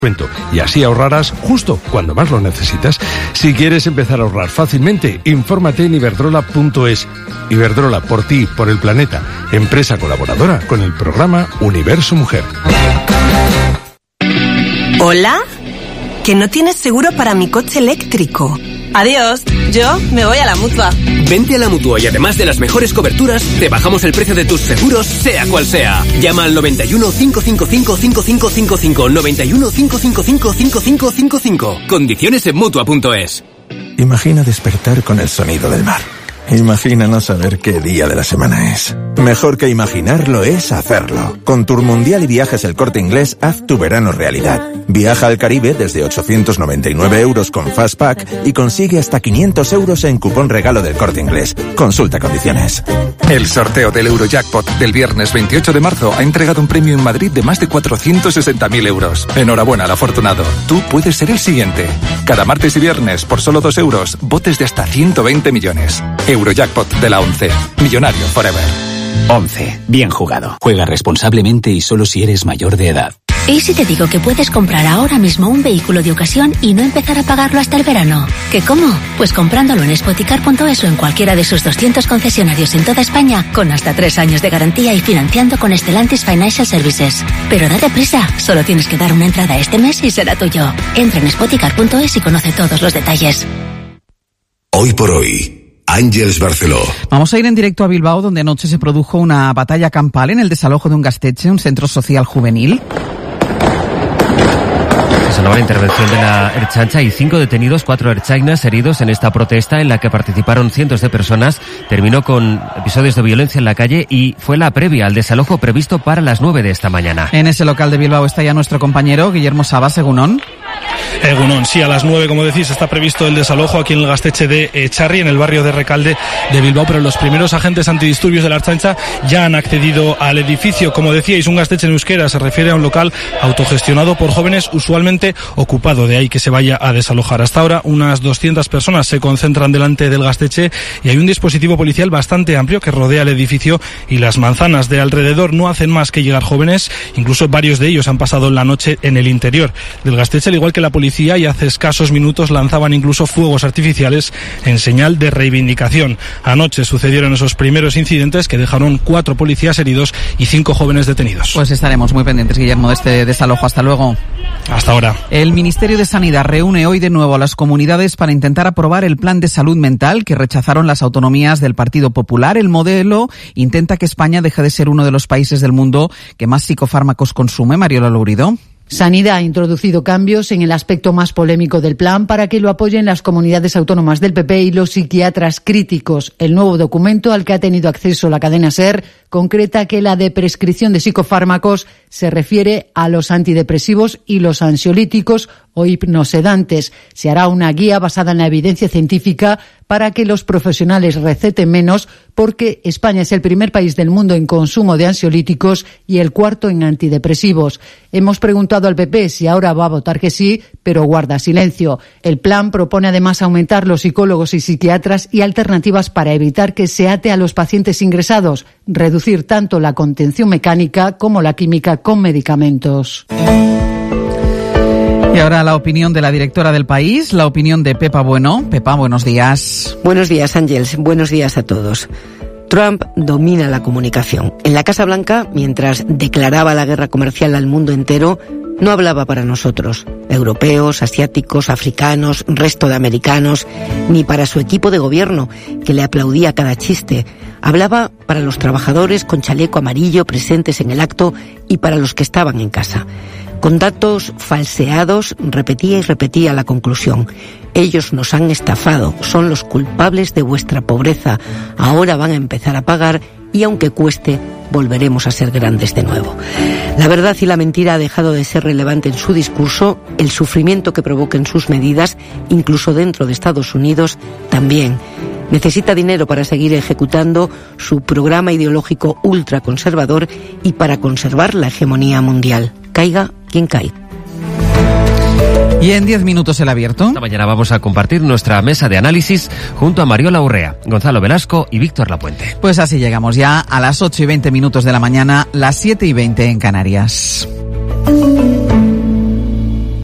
y así ahorrarás justo cuando más lo necesitas. Si quieres empezar a ahorrar fácilmente, infórmate en iberdrola.es. Iberdrola, por ti, por el planeta. Empresa colaboradora con el programa Universo Mujer. ¿Hola? Que no tienes seguro para mi coche eléctrico. Adiós, yo me voy a la Mutua. Vente a la Mutua y además de las mejores coberturas, te bajamos el precio de tus seguros, sea cual sea. Llama al 91 555 5555. 91 555 5555. Condiciones en Mutua.es. Imagina despertar con el sonido del mar. Imagina no saber qué día de la semana es. Mejor que imaginarlo es hacerlo. Con Tour Mundial y Viajes El Corte Inglés, haz tu verano realidad. Viaja al Caribe desde 899 € con Fastpack y consigue hasta 500 € en cupón regalo del Corte Inglés. Consulta condiciones. El sorteo del Eurojackpot del viernes 28 de marzo ha entregado un premio en Madrid de más de 460.000 €. Enhorabuena al afortunado. Tú puedes ser el siguiente. Cada martes y viernes, por solo 2 €, botes de hasta 120 millones. Eurojackpot de la 11. Millonario forever. 11. Bien jugado. Juega responsablemente y solo si eres mayor de edad. ¿Y si te digo que puedes comprar ahora mismo un vehículo de ocasión y no empezar a pagarlo hasta el verano? ¿Qué cómo? Pues comprándolo en Spoticar.es o en cualquiera de sus 200 concesionarios en toda España, con hasta 3 años de garantía y financiando con Stellantis Financial Services. Pero date prisa, solo tienes que dar una entrada este mes y será tuyo. Entra en Spoticar.es y conoce todos los detalles. Hoy por hoy, Ángeles Barceló. Vamos a ir en directo a Bilbao, donde anoche se produjo una batalla campal en el desalojo de un Gaztetxe, un centro social juvenil. Sonaba la intervención de la Ertzaintza y 5 detenidos, 4 ertzainas heridos en esta protesta en la que participaron cientos de personas. Terminó con episodios de violencia en la calle y fue la previa al desalojo previsto para las 9 de esta mañana. En ese local de Bilbao está ya nuestro compañero Guillermo Sabas, Egunon. Egunon, sí, a las 9, como decís, está previsto el desalojo aquí en el Gaztetxe de Echarri, en el barrio de Recalde de Bilbao, pero los primeros agentes antidisturbios de la Ertzaintza ya han accedido al edificio. Como decíais, un Gaztetxe en euskera se refiere a un local autogestionado por jóvenes, usualmente ocupado, de ahí que se vaya a desalojar. Hasta ahora, unas 200 personas se concentran delante del Gaztetxe y hay un dispositivo policial bastante amplio que rodea el edificio y las manzanas de alrededor. No hacen más que llegar jóvenes, incluso varios de ellos han pasado la noche en el interior del Gaztetxe, al igual que la policía, y hace escasos minutos lanzaban incluso fuegos artificiales en señal de reivindicación. Anoche sucedieron esos primeros incidentes que dejaron 4 policías heridos y 5 jóvenes detenidos. Pues estaremos muy pendientes, Guillermo, de este desalojo. Hasta luego. Hasta ahora. El Ministerio de Sanidad reúne hoy de nuevo a las comunidades para intentar aprobar el plan de salud mental que rechazaron las autonomías del Partido Popular. El modelo intenta que España deje de ser uno de los países del mundo que más psicofármacos consume. Mariola Lourido. Sanidad ha introducido cambios en el aspecto más polémico del plan para que lo apoyen las comunidades autónomas del PP y los psiquiatras críticos. El nuevo documento al que ha tenido acceso la cadena SER concreta que la de prescripción de psicofármacos se refiere a los antidepresivos y los ansiolíticos o hipnosedantes. Se hará una guía basada en la evidencia científica para que los profesionales receten menos, porque España es el primer país del mundo en consumo de ansiolíticos y el 4º en antidepresivos. Hemos preguntado al PP si ahora va a votar que sí, pero guarda silencio. El plan propone además aumentar los psicólogos y psiquiatras y alternativas para evitar que se ate a los pacientes ingresados, reducir tanto la contención mecánica como la química con medicamentos. Y ahora la opinión de la directora del País, la opinión de Pepa Bueno. Pepa, buenos días. Buenos días, Ángeles. Buenos días a todos. Trump domina la comunicación. En la Casa Blanca, mientras declaraba la guerra comercial al mundo entero, no hablaba para nosotros, europeos, asiáticos, africanos, resto de americanos, ni para su equipo de gobierno, que le aplaudía cada chiste. Hablaba para los trabajadores con chaleco amarillo presentes en el acto y para los que estaban en casa. Con datos falseados, repetía y repetía la conclusión. Ellos nos han estafado, son los culpables de vuestra pobreza. Ahora van a empezar a pagar y aunque cueste, volveremos a ser grandes de nuevo. La verdad y la mentira ha dejado de ser relevante en su discurso, el sufrimiento que provoquen sus medidas, incluso dentro de Estados Unidos, también. Necesita dinero para seguir ejecutando su programa ideológico ultraconservador y para conservar la hegemonía mundial. Caiga quien caiga. Y en 10 minutos el abierto. Esta mañana vamos a compartir nuestra mesa de análisis junto a Mariola Urrea, Gonzalo Velasco y Víctor Lapuente. Pues así llegamos ya a las 8:20 de la mañana, las 7:20 en Canarias.